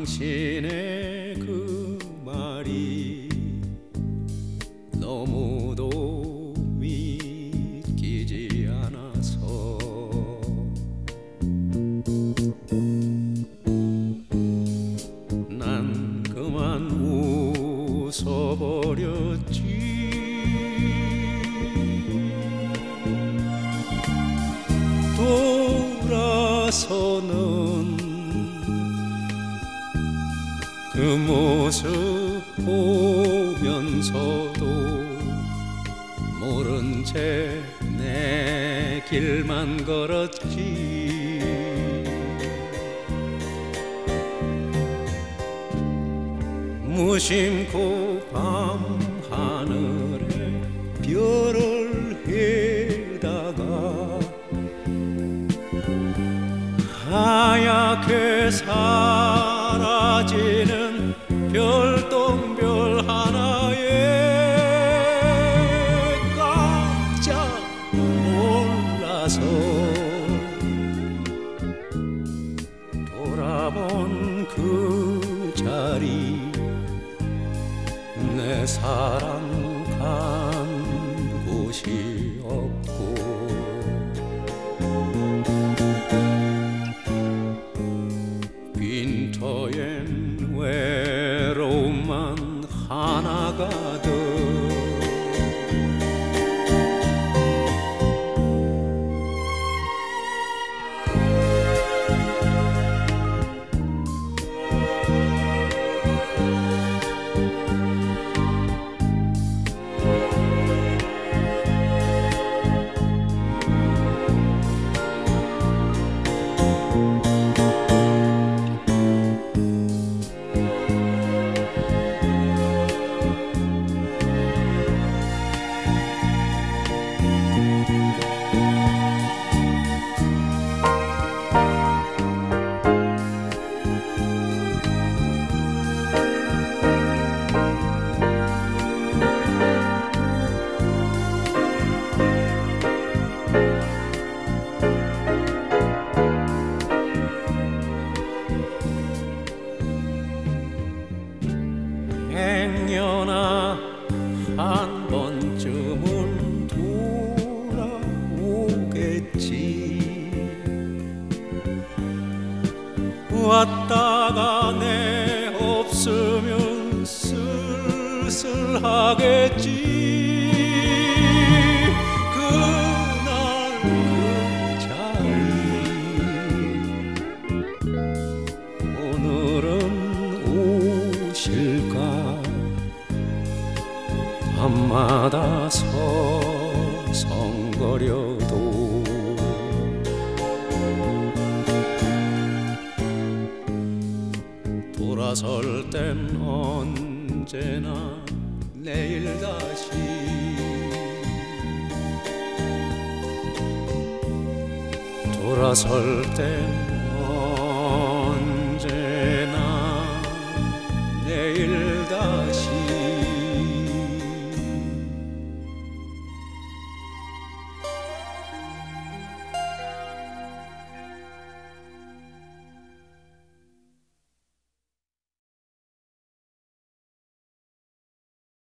당신의 그 말이 너무도 믿기지 않아서 난 그만 웃어버렸지. 돌아서는 그 모습 보면서도 모른 채 내 길만 걸었지. 무심코 밤하늘에 별을 해다가 하얗게 사라지는 별똥별 하나에 깜짝 놀라서 돌아본 그 자리 내 사랑 간 곳이 없고 빈터엔 외로움만 하나가득. 행여나 한 번쯤은 돌아오겠지. 왔다가 내 없으면 쓸쓸하겠지. 그날 그 자리 오늘은 오실까. 밤마다 서성거려도 돌아설 땐 언제나 내일 다시 돌아설 땐